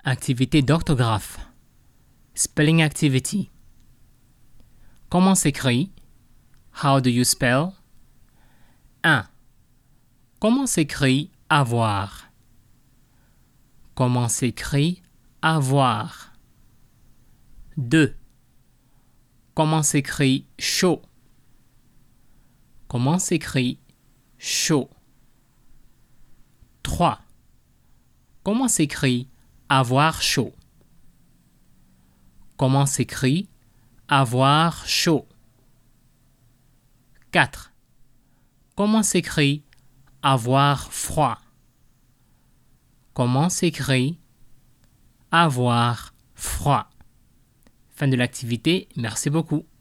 Activité d'orthographe. Spelling activity. Comment s'écrit? How do you spell? 1. Comment s'écrit avoir? Comment s'écrit avoir? 2. Comment s'écrit chaud? Comment s'écrit chaud? 3. Comment s'écrit avoir chaud? Comment s'écrit avoir chaud? 4. Comment s'écrit avoir froid? Comment s'écrit avoir froid? Fin de l'activité, merci beaucoup.